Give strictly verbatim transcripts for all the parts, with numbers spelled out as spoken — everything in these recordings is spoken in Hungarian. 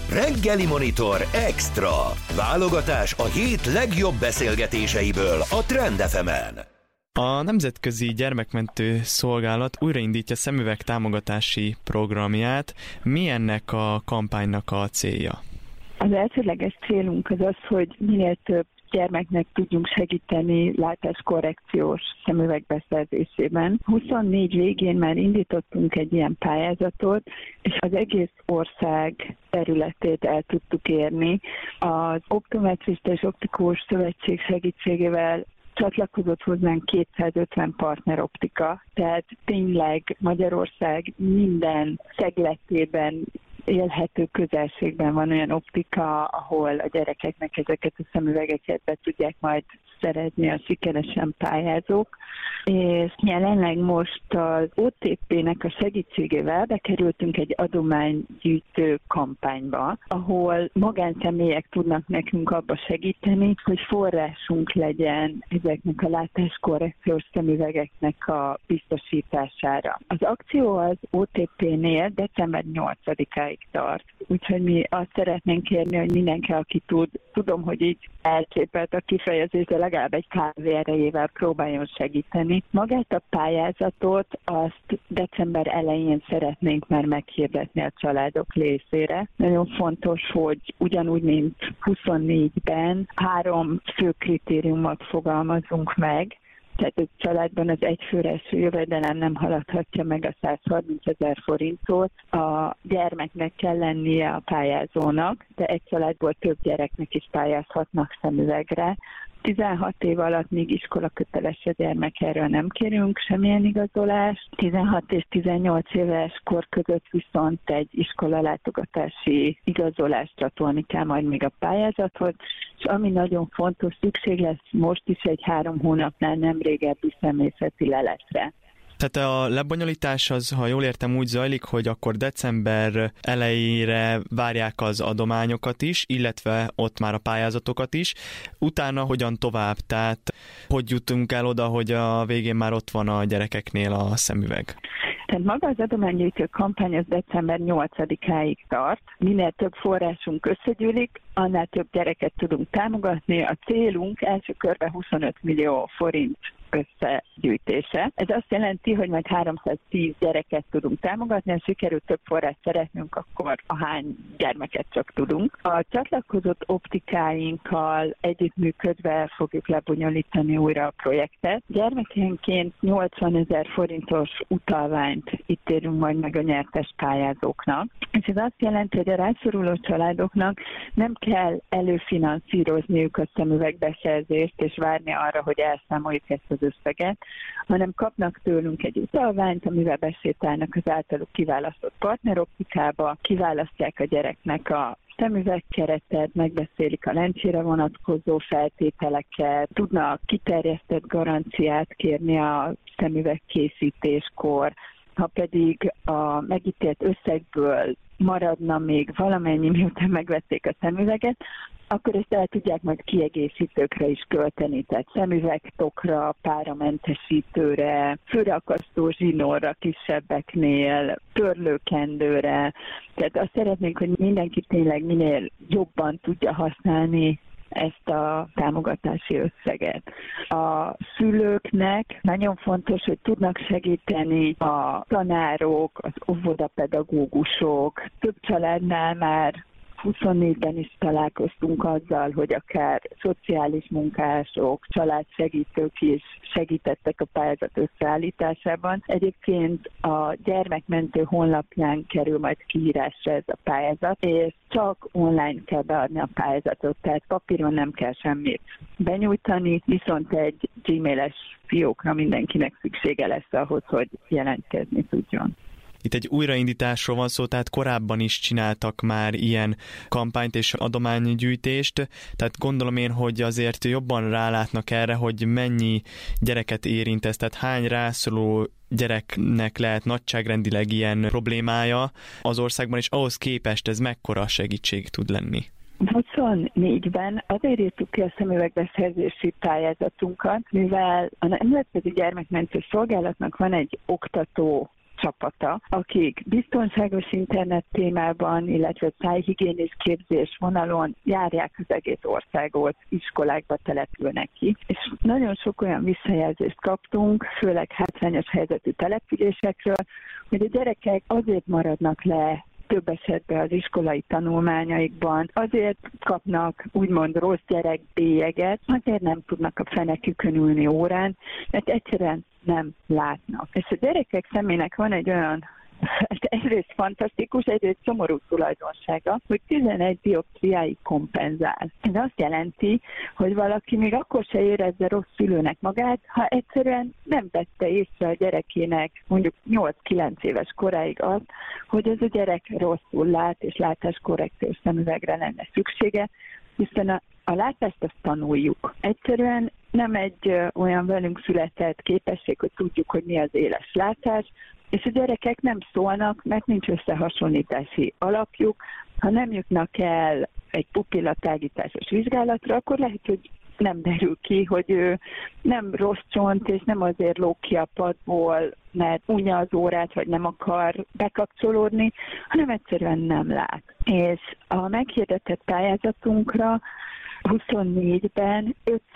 Reggeli Monitor Extra. Válogatás a hét legjobb beszélgetéseiből a Trend ef emen. A Nemzetközi Gyermekmentő Szolgálat újraindítja szemüveg támogatási programját. Mi ennek a kampánynak a célja? Az elsődleges célunk az az, hogy minél több gyermeknek tudjunk segíteni látáskorrekciós szemüveg beszerzésében. huszonnégy végén már indítottunk egy ilyen pályázatot, és az egész ország területét el tudtuk érni. Az Optometrista és Optikus Szövetség segítségével csatlakozott hozzánk kétszázötven partneroptika, tehát tényleg Magyarország minden szegletében, élhető közelségben van olyan optika, ahol a gyerekeknek ezeket a szemüvegeket be tudják majd szerezni a sikeresen pályázók, és jelenleg most az o té pé-nek a segítségével bekerültünk egy adománygyűjtő kampányba, ahol magánszemélyek tudnak nekünk abba segíteni, hogy forrásunk legyen ezeknek a látáskorrekciós szemüvegeknek a biztosítására. Az akció az o té pé-nél december nyolcadikáig tart, úgyhogy mi azt szeretnénk kérni, hogy mindenki, aki tud, tudom, hogy így elcsépelt a kifejezés, de legalább egy kávé erejével próbáljon segíteni. Magát a pályázatot azt december elején szeretnénk már meghirdetni a családok részére. Nagyon fontos, hogy ugyanúgy, mint huszonnégyben három fő kritériumot fogalmazunk meg, tehát a családban az egyfőre eső jövedelem nem haladhatja meg a százharmincezer forintot. A gyermeknek kell lennie a pályázónak, de egy családból több gyereknek is pályázhatnak szemüvegre. tizenhat év alatt még iskolaköteles a gyermek, erről nem kérünk semmilyen igazolást. tizenhat és tizennyolc éves kor között viszont egy iskolalátogatási igazolást csatolni kell majd még a pályázathoz, és ami nagyon fontos, szükség lesz most is egy három hónapnál nem régebbi személyzeti leletre. Tehát a lebonyolítás az, ha jól értem, úgy zajlik, hogy akkor december elejére várják az adományokat is, illetve ott már a pályázatokat is. Utána hogyan tovább? Tehát hogy jutunk el oda, hogy a végén már ott van a gyerekeknél a szemüveg? Tehát maga az adománygyűjtő kampány az december nyolcadikáig tart. Minél több forrásunk összegyűlik, annál több gyereket tudunk támogatni. A célunk első körben huszonöt millió forint összegyűjtése. Ez azt jelenti, hogy majd háromszáztíz gyereket tudunk támogatni, ha sikerül több forrás szeretnünk, akkor a hány gyermeket csak tudunk. A csatlakozott optikáinkkal együttműködve fogjuk lebonyolítani újra a projektet. Gyermekenként nyolcvanezer forintos utalványt ítélünk majd meg a nyertes pályázóknak. És ez azt jelenti, hogy a rászoruló családoknak nem kell előfinanszírozniuk a szemüvegbeszerzést és várni arra, hogy elszámoljuk ezt az összeget, hanem kapnak tőlünk egy utalványt, amivel besétálnak az általuk kiválasztott partneroptikába, kiválasztják a gyereknek a szemüvegkeretet, megbeszélik a lencsére vonatkozó feltételeket, tudnak kiterjesztett garanciát kérni a szemüvegkészítéskor, ha pedig a megítélt összegből maradna még valamennyi, miután megvették a szemüveget, akkor ezt el tudják majd kiegészítőkre is költeni, tehát szemüvegtokra, páramentesítőre, főreakasztó zsinórra kisebbeknél, törlőkendőre. Tehát azt szeretnénk, hogy mindenki tényleg minél jobban tudja használni ezt a támogatási összeget. A szülőknek nagyon fontos, hogy tudnak segíteni a tanárok, az óvodapedagógusok. Több családnál már huszonnégyben is találkoztunk azzal, hogy akár szociális munkások, családsegítők is segítettek a pályázat összeállításában. Egyébként a gyermekmentő honlapján kerül majd kiírásra ez a pályázat, és csak online kell beadni a pályázatot, tehát papíron nem kell semmit benyújtani, viszont egy gmailes fiókra mindenkinek szüksége lesz ahhoz, hogy jelentkezni tudjon. Itt egy újraindításról van szó, tehát korábban is csináltak már ilyen kampányt és adománygyűjtést, tehát gondolom én, hogy azért jobban rálátnak erre, hogy mennyi gyereket érint ez, tehát hány rászoruló gyereknek lehet nagyságrendileg ilyen problémája az országban, és ahhoz képest ez mekkora segítség tud lenni. huszonnégyben azért írtuk ki a szemüvegbeszerzési pályázatunkat, mivel a Nemzetközi Gyermekmentő Szolgálatnak van egy oktató csapata, akik biztonságos internet témában, illetve tájhigiénis képzés vonalon járják az egész országot, iskolákba települnek ki. És nagyon sok olyan visszajelzést kaptunk, főleg hátrányos helyzetű településekről, hogy a gyerekek azért maradnak le több esetben az iskolai tanulmányaikban, azért kapnak úgymond rossz gyerekbélyeget, azért nem tudnak a fenekükön ülni órán, mert egyszerűen nem látnak. És a gyerekek szemének van egy olyan egyrészt fantasztikus, egyrészt szomorú tulajdonsága, hogy tizenegy dioptriáig kompenzál. Ez azt jelenti, hogy valaki még akkor se érezze rossz szülőnek magát, ha egyszerűen nem vette észre a gyerekének mondjuk nyolc-kilenc éves koráig azt, hogy ez a gyerek rosszul lát, és látáskorrekciós szemüvegre lenne szüksége, hiszen a, a látást azt tanuljuk. Egyszerűen nem egy ö, olyan velünk született képesség, hogy tudjuk, hogy mi az éles látás, és a gyerekek nem szólnak, mert nincs összehasonlítási alapjuk. Ha nem jutnak el egy pupillatágításos vizsgálatra, akkor lehet, hogy nem derül ki, hogy ő nem rossz csont, és nem azért lóg ki a padból, mert unja az órát, vagy nem akar bekapcsolódni, hanem egyszerűen nem lát. És a meghirdetett pályázatunkra huszonnégyben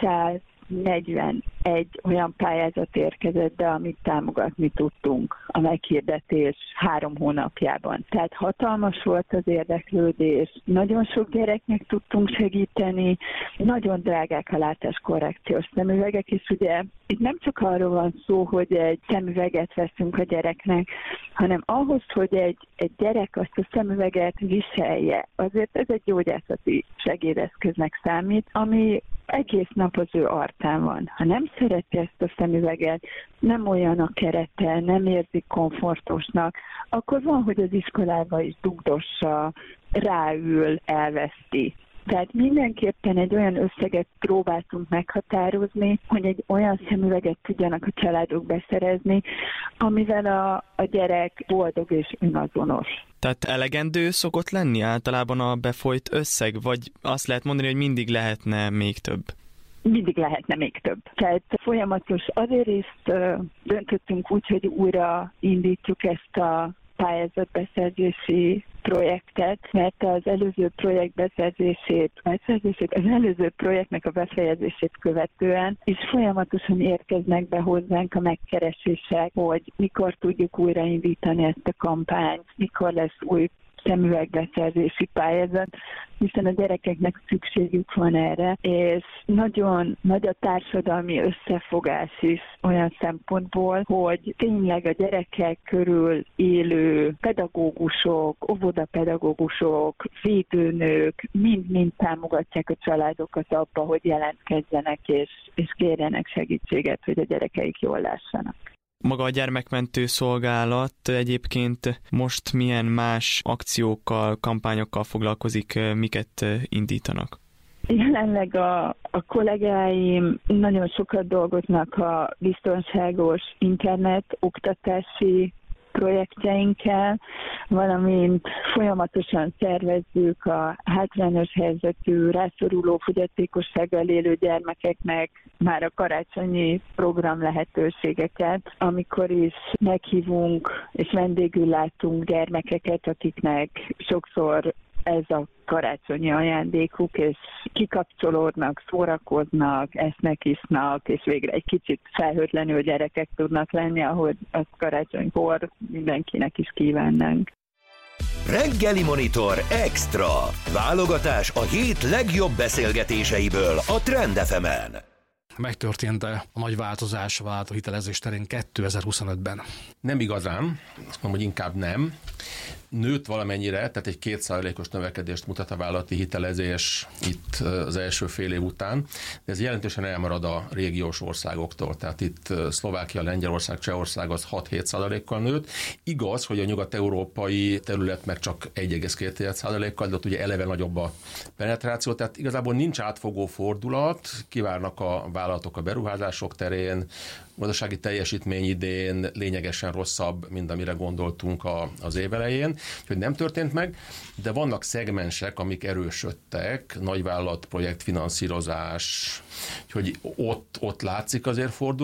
ötszáznegyvenegy olyan pályázat érkezett be, amit támogatni tudtunk a meghirdetés három hónapjában. Tehát hatalmas volt az érdeklődés, nagyon sok gyereknek tudtunk segíteni, nagyon drágák a látáskorrekciós szemüvegek, és ugye itt nem csak arról van szó, hogy egy szemüveget veszünk a gyereknek, hanem ahhoz, hogy egy, egy gyerek azt a szemüveget viselje, azért ez egy gyógyászati segédeszköznek számít, ami egész nap az ő arcán van. Ha nem szereti ezt a szemüveget, nem olyan a kerete, nem érzi komfortosnak, akkor van, hogy az iskolába is dugdossa, ráül, elveszti. Tehát mindenképpen egy olyan összeget próbáltunk meghatározni, hogy egy olyan szemüveget tudjanak a családok beszerezni, amivel a, a gyerek boldog és önazonos. Tehát elegendő szokott lenni általában a befolyt összeg, vagy azt lehet mondani, hogy mindig lehetne még több? Mindig lehetne még több. Tehát folyamatos, azért is döntöttünk úgy, hogy újra indítjuk ezt a pályázatbeszerzési projektet, mert az előző projekt beszerzését, beszerzését, az előző projektnek a befejezését követően is folyamatosan érkeznek be hozzánk a megkeresések, hogy mikor tudjuk újraindítani ezt a kampányt, mikor lesz új szemüvegbeszerzési pályázat, hiszen a gyerekeknek szükségük van erre, és nagyon nagy a társadalmi összefogás is olyan szempontból, hogy tényleg a gyerekek körül élő pedagógusok, óvodapedagógusok, védőnők mind-mind támogatják a családokat abba, hogy jelentkezzenek és, és kérjenek segítséget, hogy a gyerekeik jól lássanak. Maga a gyermekmentő szolgálat egyébként most milyen más akciókkal, kampányokkal foglalkozik, miket indítanak? Jelenleg a, a kollégáim nagyon sokat dolgoznak a biztonságos internet oktatási projektjeinkkel, valamint folyamatosan szervezzük a hátrányos helyzetű, rászoruló fogyatékossággal élő gyermekeknek már a karácsonyi program lehetőségeket, amikor is meghívunk és vendégül látunk gyermekeket, akiknek sokszor ez a karácsonyi ajándékuk, és kikapcsolódnak, szórakoznak, esznek, isznak, és végre egy kicsit felhőtlenül gyerekek tudnak lenni, ahogy azt karácsonykor mindenkinek is kívánnánk. Reggeli Monitor Extra. Válogatás a hét legjobb beszélgetéseiből a Trend ef emen. Megtörtént a nagy változás a vállalat hitelezés terén kétezer-huszonötben? Nem igazán, azt mondom, hogy inkább nem. Nőtt valamennyire, tehát egy két százalékos növekedést mutat a vállalati hitelezés itt az első fél év után, de ez jelentősen elmarad a régiós országoktól, tehát itt Szlovákia, Lengyelország, Csehország az hat-hét százalékkal nőtt. Igaz, hogy a nyugat-európai terület meg csak egy egész két százalékkal, de ott ugye eleve nagyobb a penetráció, tehát igazából nincs átfogó fordulat, kivárnak a vállalatok a beruházások terén, gazdasági teljesítmény idén lényegesen rosszabb, mint amire gondoltunk a, az év elején, hogy nem történt meg, de vannak szegmensek, amik erősödtek, nagyvállalat projektfinanszírozás, hogy ott, ott látszik azért fordulat,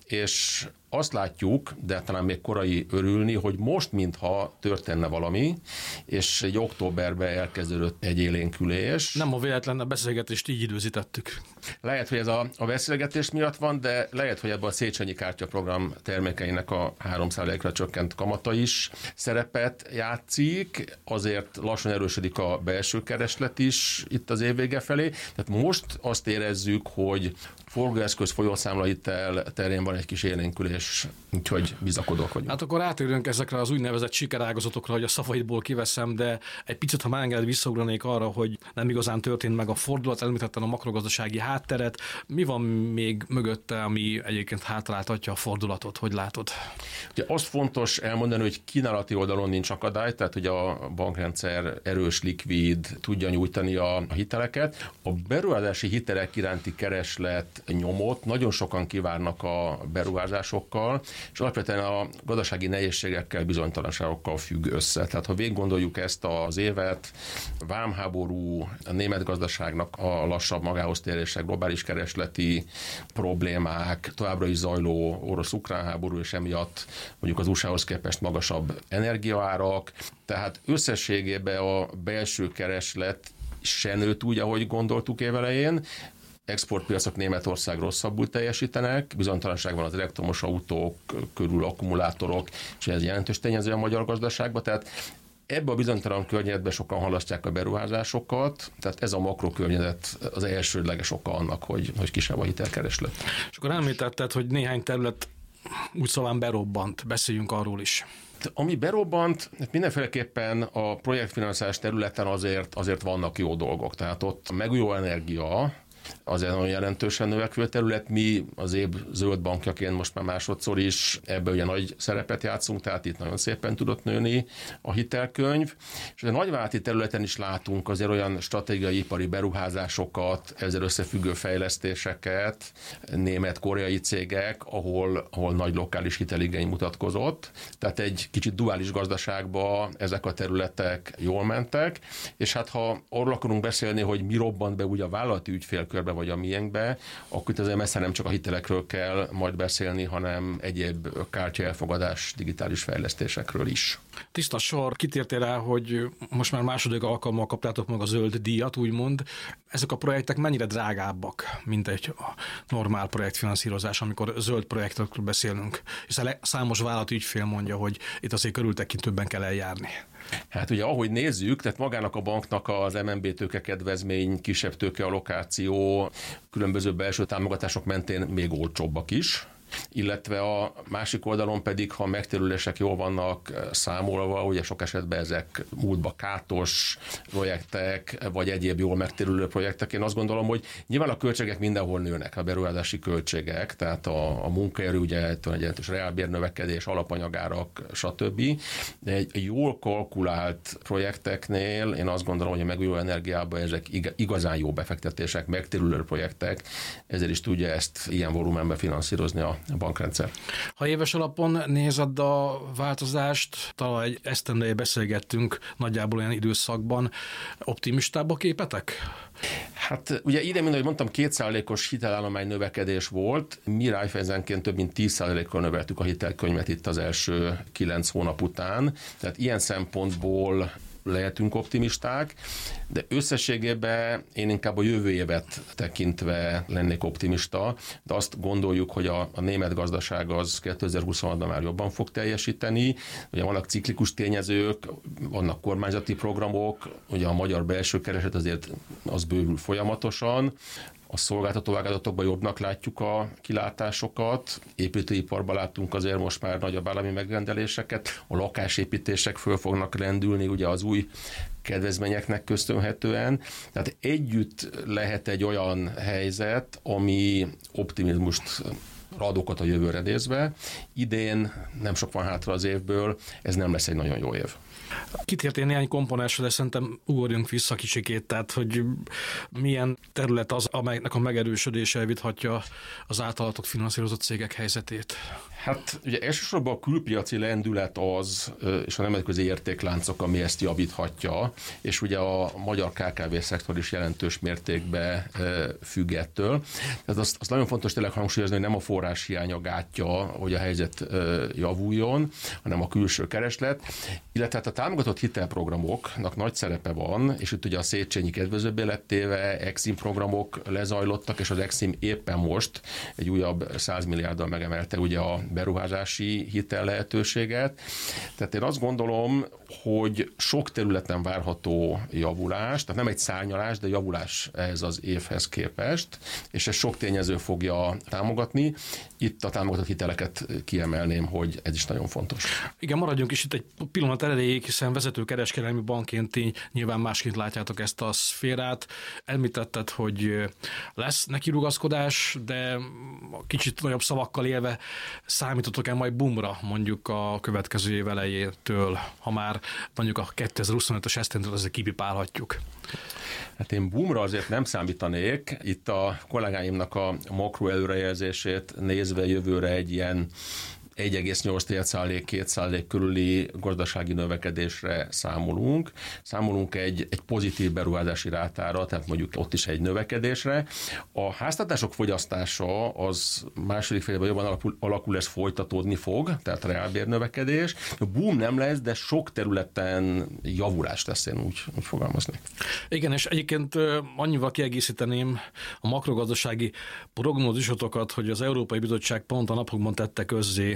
és azt látjuk, de talán még korai örülni, hogy most mintha történne valami, és egy októberben elkezdődött egy élénkülés. Nem a véletlen, a beszélgetést így időzítettük. Lehet, hogy ez a, a beszélgetés miatt van, de lehet, hogy ebben a Széchenyi kártyaprogram termékeinek a három százalékra csökkent kamata is szerepet játszik, azért lassan erősödik a belső kereslet is itt az év vége felé. Tehát most azt érezzük, hogy forgóeszköz folyószámlahitel terén van egy kis élénkülés, úgyhogy bizakodók vagyunk. Hát akkor átérünk ezekre az úgynevezett sikerágazatokra, hogy a szavaidból kiveszem, de egy picit, ha már engeded, visszaugranék arra, hogy nem igazán történt meg a fordulat, említettem a makrogazdasági hátteret. Mi van még mögötte, ami egyébként hátráltatja a fordulatot? Hogy látod? Ugye azt fontos elmondani, hogy kínálati oldalon nincs akadály, tehát hogy a bankrendszer erős, likvid, tudja nyújtani a hiteleket. A beruházási hitelek iránti kereslet nyomot nagyon sokan kívánnak a beruházásokkal, és alapvetően a gazdasági nehézségekkel, bizonytalanságokkal függ össze. Tehát ha végig gondoljuk ezt az évet, vámháború, a német gazdaságnak a lassabb magához térése, globális keresleti problémák, továbbra is zajló orosz-ukrán háború, és emiatt mondjuk az u es á-hoz képest magasabb energiaárak, tehát összességében a belső kereslet se nőtt úgy, ahogy gondoltuk évelején. Exportpiacok Németország rosszabbul teljesítenek, bizonytalanság van az elektromos autók körül, akkumulátorok, és ez jelentős tényező a magyar gazdaságban, tehát ebbe a bizonytalan környezetben sokan halasztják a beruházásokat, tehát ez a makrokörnyezet az elsődleges oka annak, hogy, hogy kisebb a hitelkereslet. És akkor említetted, hogy néhány terület úgy szóval berobbant, beszéljünk arról is. Ami berobbant, mindenféleképpen a projektfinanszírozás területen azért, azért vannak jó dolgok, tehát ott a megújuló energia, azért nagyon jelentősen növekvő terület. Mi az év zöld bankjaként most már másodszor is ebben ugye nagy szerepet játszunk, tehát itt nagyon szépen tudott nőni a hitelkönyv. És a nagyvállalati területen is látunk azért olyan stratégiai ipari beruházásokat, ezzel összefüggő fejlesztéseket, német-koreai cégek, ahol, ahol nagy lokális hiteligény mutatkozott. Tehát egy kicsit duális gazdaságban ezek a területek jól mentek, és hát ha arról akarunk beszélni, hogy mi robbant be ugye a vállalati ügyfélkörbe vagy a miénkbe, akkor itt azért messze nem csak a hitelekről kell majd beszélni, hanem egyéb kártyaelfogadás, digitális fejlesztésekről is. Tiszta sor, kitértél rá, hogy most már második alkalommal kaptátok meg a zöld díjat, úgymond. Ezek a projektek mennyire drágábbak, mint egy normál projektfinanszírozás, amikor zöld projektekről beszélünk? Hiszen számos vállalati ügyfél mondja, hogy itt azért körültekintőbben kell eljárni. Hát ugye ahogy nézzük, tehát magának a banknak az em en bé tőke kedvezmény, kisebb tőke allokáció, különböző belső támogatások mentén még olcsóbbak is, illetve a másik oldalon pedig, ha a megtérülések jól vannak számolva, ugye sok esetben ezek múltba kátos projektek, vagy egyéb jól megtérülő projektek. Én azt gondolom, hogy nyilván a költségek mindenhol nőnek, a beruházási költségek, tehát a, a munkaerő, ugye egy jelentős reálbérnövekedés, alapanyagárak, stb. De egy jól kalkulált projekteknél én azt gondolom, hogy a megújuló energiában ezek igazán jó befektetések, megtérülő projektek, ezért is tudja ezt ilyen volumenben finanszírozni a a bankrendszer. Ha éves alapon nézed a változást, talán egy esztendeje beszélgettünk nagyjából olyan időszakban, optimistább a képetek? Hát ugye ide, mint ahogy mondtam, két százalékos hitelállomány növekedés volt, mi Raiffeisenként több mint tíz százalékkal növeltük a hitelkönyvet itt az első kilenc hónap után, tehát ilyen szempontból lehetünk optimisták, de összességében én inkább a jövő évet tekintve lennék optimista, de azt gondoljuk, hogy a, a német gazdaság az kétezer-huszonhatban már jobban fog teljesíteni, ugye vannak ciklikus tényezők, vannak kormányzati programok, ugye a magyar belső kereslet azért az bővül folyamatosan, a szolgáltató ágazatokban jobbnak látjuk a kilátásokat, építőiparban láttunk azért most már nagyobb állami megrendeléseket, a lakásépítések föl fognak rendülni ugye az új kedvezményeknek köszönhetően. Tehát együtt lehet egy olyan helyzet, ami optimizmust ad okot a jövőre nézve. Idén nem sok van hátra az évből, ez nem lesz egy nagyon jó év. Kitértél néhány komponensre, de szerintem ugorjunk vissza kicsikét, tehát hogy milyen terület az, amelynek a megerősödése javíthatja az általatok finanszírozott cégek helyzetét? Hát ugye elsősorban a külpiaci lendület az, és a nemzetközi értékláncok, ami ezt javíthatja, és ugye a magyar ká ká vé szektor is jelentős mértékben függ ettől. Tehát azt, azt nagyon fontos tényleg hangsúlyozni, hogy nem a forráshiánya gátja, hogy a helyzet javuljon, hanem a külső kereslet. Illetve hát a támogatott hitelprogramoknak nagy szerepe van, és itt ugye a Széchenyi kedvezőbbé lett téve, Exim programok lezajlottak, és az Exim éppen most egy újabb száz milliárddal megemelte ugye a beruházási hitel lehetőséget. Tehát én azt gondolom, hogy sok területen várható javulás, tehát nem egy szárnyalás, de javulás ehhez az évhez képest, és ez sok tényező fogja támogatni. Itt a támogatott hiteleket kiemelném, hogy ez is nagyon fontos. Igen, maradjunk is itt egy pillanat erejéig, hiszen vezető kereskedelmi bankként nyilván másként látjátok ezt a szférát. Említetted, hogy lesz neki rugaszkodás, de kicsit nagyobb szavakkal élve számítotok-e majd boomra mondjuk a következő év elejétől, ha már mondjuk a kétezer-huszonötös esztendőt azért kipipálhatjuk? Hát én boomra azért nem számítanék. Itt a kollégáimnak a makro előrejelzését nézve jövőre egy ilyen egy egész nyolc százalék, két százalék körüli gazdasági növekedésre számolunk. Számolunk egy, egy pozitív beruházási rátára, tehát mondjuk ott is egy növekedésre. A háztartások fogyasztása az második félben jobban alakul, alakul, ez folytatódni fog, tehát reálbérnövekedés. A boom nem lesz, de sok területen javulást lesz, én úgy, úgy fogalmaznék. Igen, és egyébként annyival kiegészíteném a makrogazdasági prognózisotokat, hogy az Európai Bizottság pont a napokban tette közzé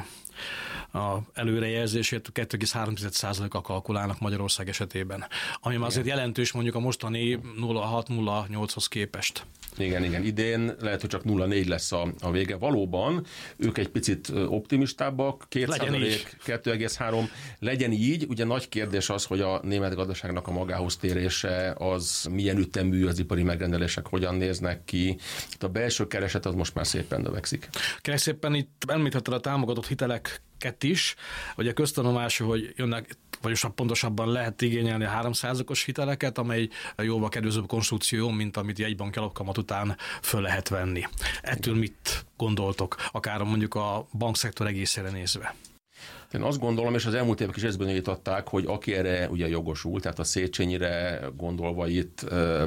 a előrejelzését kettő egész három százalékkal kalkulálnak Magyarország esetében, ami már azért jelentős mondjuk a mostani nulla hat nulla nyolchoz képest. Igen, igen. Idén lehet, hogy csak nulla négy lesz a, a vége. Valóban ők egy picit optimistábbak, két százalék, kettő egész három legyen így. Ugye nagy kérdés az, hogy a német gazdaságnak a magához térése az milyen ütemű, az ipari megrendelések hogyan néznek ki. Itt a belső kereset az most már szépen növekszik. Kérlek szépen, itt említetted a támogatott hiteleket is. Ugye köztanulmású, hogy jönnek, vagyis pontosabban lehet igényelni a három százalékos hiteleket, amely jóval kedvezőbb konstrukció, mint amit jegybanki alapkamat után föl lehet venni. Ettől mit gondoltok, akár mondjuk a bankszektor egészére nézve? Én azt gondolom, és az elmúlt évek is ezt bizonyították, hogy aki erre ugye jogosult, tehát a Széchenyire gondolva itt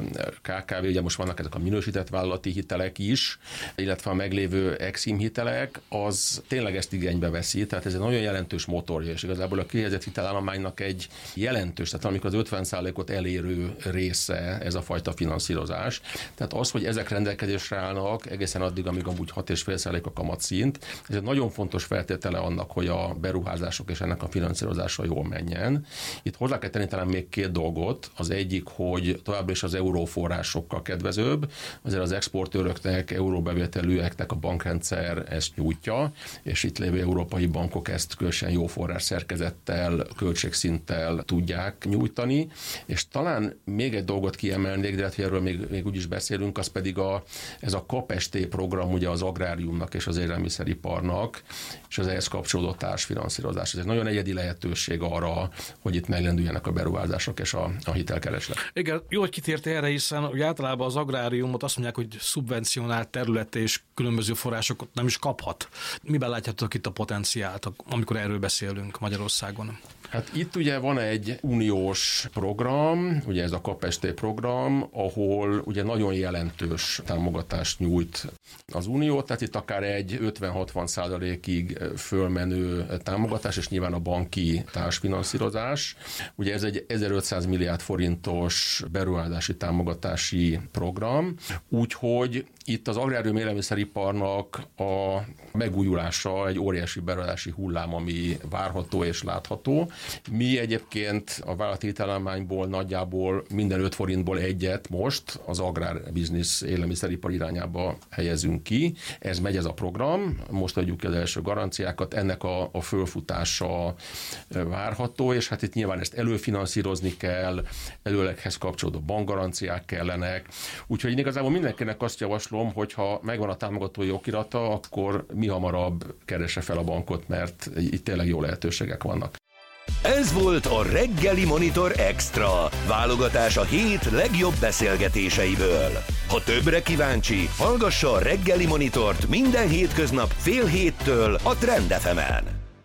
ká ká vé, ugye most vannak ezek a minősített vállalati hitelek is, illetve a meglévő Exim hitelek, az tényleg ezt igénybe veszi, tehát ez egy nagyon jelentős motorja, és igazából a kihelyezett hitelállománynak egy jelentős, tehát amikor az ötven százalékot elérő része ez a fajta finanszírozás. Tehát az, hogy ezek rendelkezésre állnak egészen addig, amíg amúgy hat egész öt százalék a kamatszint, ez egy nagyon fontos feltétele annak, hogy a beruházások és ennek a finanszírozása jól menjen. Itt hozzá kell tenni talán még két dolgot. Az egyik, hogy továbbra is az euróforrásokkal kedvezőbb, azért az exportőröknek, euróbevételűeknek a bankrendszer ezt nyújtja, és itt lévő európai bankok ezt különösen jó forrás szerkezettel, költségszinttel tudják nyújtani. És talán még egy dolgot kiemelnék, de hát, hogy erről még, még úgyis beszélünk, az pedig a, ez a KAPST program, ugye az agráriumnak és az élelmiszeriparnak, és az ehhez kapcsolódó társfinanszírozás. Ez egy nagyon egyedi lehetőség arra, hogy itt meglendüljenek a beruházások és a, a hitelkereslet. Igen, jó, hogy kitért erre, hiszen ugye általában az agráriumot azt mondják, hogy szubvencionált terület és különböző forrásokat nem is kaphat. Miben látjátok itt a potenciált, amikor erről beszélünk Magyarországon? Hát itt ugye van egy uniós program, ugye ez a KAPST program, ahol ugye nagyon jelentős támogatást nyújt az unió, tehát itt akár egy ötven-hatvan százalékig fölmenő támogatás, és nyilván a banki társfinanszírozás. Ugye ez egy ezerötszáz milliárd forintos beruházási támogatási program, úgyhogy itt az agrárium élelmiszeriparnak a megújulása egy óriási beruházási hullám, ami várható és látható. Mi egyébként a vállalati hitelállományból nagyjából minden öt forintból egyet most az agrárbiznisz élelmiszeripar irányába helyezünk ki. Ez megy ez a program, most adjuk ki az első garanciákat, ennek a, a fölfutása várható, és hát itt nyilván ezt előfinanszírozni kell, előleghez kapcsolódó bankgaranciák kellenek. Úgyhogy én igazából mindenkinek azt javaslom, hogyha megvan a támogatói okirata, akkor mi hamarabb keresse fel a bankot, mert itt tényleg jó lehetőségek vannak. Ez volt a Reggeli Monitor Extra, válogatás a hét legjobb beszélgetéseiből. Ha többre kíváncsi, hallgassa a Reggeli Monitort minden hétköznap fél héttől a Trend ef emen.